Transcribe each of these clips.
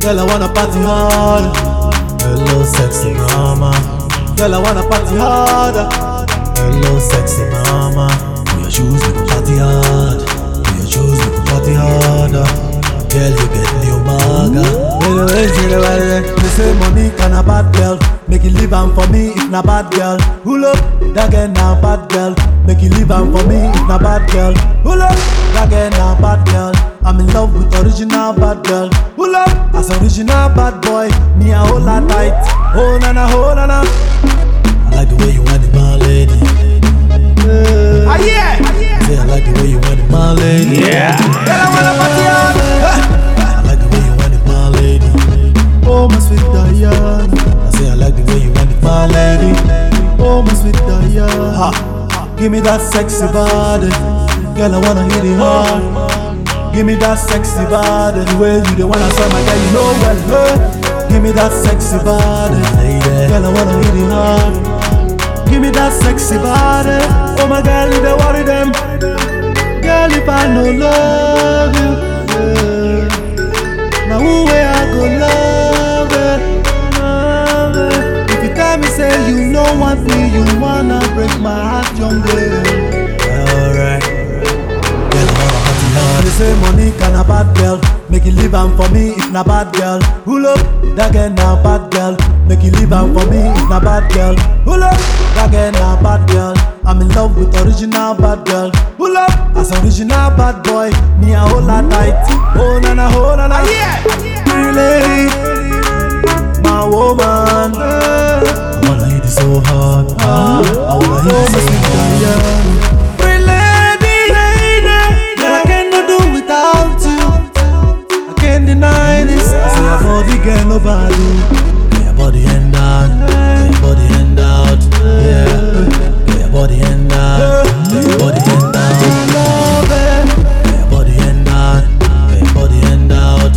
Girl, I wanna party hard. Hello, sexy mama. Girl, I wanna party hard. Hello, sexy mama. For your shoes, we go party hard. For your shoes, we go party hard. Girl, you get new maga. They say Monique and a bad girl. Make you leave am for me if na bad girl. Pull up, that girl na bad girl. Make you leave am for me if na bad girl. Pull up, that girl na bad girl. I'm in love with original bad girl. Pull up, as original bad boy. Me a hold her tight. Oh na na, oh na na. I like the way you want it, my lady. Ah yeah. Say I like the way you want it, my lady. Yeah. Girl, I wanna party hard. I like the way you want it, my lady. Oh my sweet Diana. I say I like the way you want it, my lady. Oh my sweet Diana. Give me that sexy body. Girl, I wanna hit it hard. Give me that sexy body. The way you the wanna saw my girl, you know well, hey. Give me that sexy body. Girl, I wanna hit it hard. Give me that sexy body. Oh my girl, you the worry them. Girl, if I no love you, yeah. Now who way I go love it, love it. If you tell me say you don't want me, you wanna break my heart, young girl. Alright. Girl, I wanna party hard. They say Monique and a bad girl. Make you leave am for me if na bad girl. Pull up, that girl na bad girl. Make you leave am for me if na bad girl. Pull up, that girl na bad girl. I'm in love with original bad girl. Pull up, as original bad boy. Me a hold her tight. Oh na na, oh na na. Pretty lady, my woman. I wanna hit it so hard. I wanna hit it so hard. Pretty lady, girl, I cannot do without you. I can't deny this. I say your body girl nobody. Get your body end out. Get your body end out. Yeah. Get your body end out. Get your body end out. Love it. Get your body end out. Get your body end out.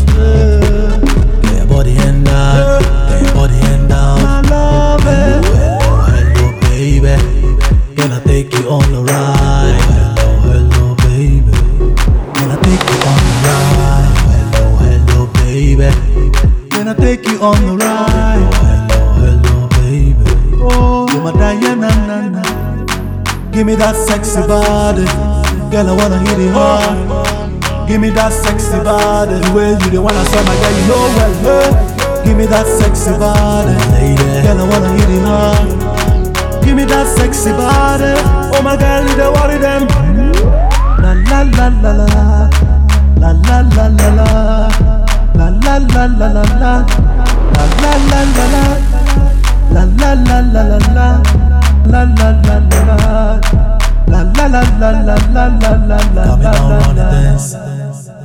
Get your body end out. Get your body end out. I love it. Hello, hello, baby. Can I take you on the ride? Hello, hello, baby. Can I take you on the ride? Hello, hello, baby. Can I take you on the ride? Hello, hello, baby. Oh, you're my Diana, na, na. Give me that sexy body. Girl, I wanna hit it hard. Give me that sexy body. The way you the wanna saw my girl, you know well, hey. Give me that sexy body. Girl, I wanna hit it hard. Give me that sexy body. Oh my girl, you the worry them. La la la la la. La la la la la. La la la la la la. La la la la la. La la la la la la. La la la la la. La la la la la la la la la la.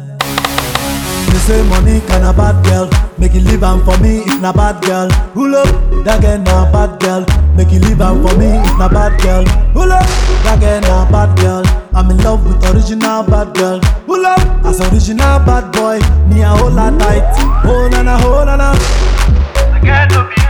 They say Monique and a bad girl. Make you leave am for me if na bad girl. Pull up, that girl na bad girl. Make you leave am for me if na bad girl. Pull up, that girl na bad girl. I'm in love with original bad girl. Pull up, as original bad boy. Me a hold her tight. Oh na na, oh na na. The girl no be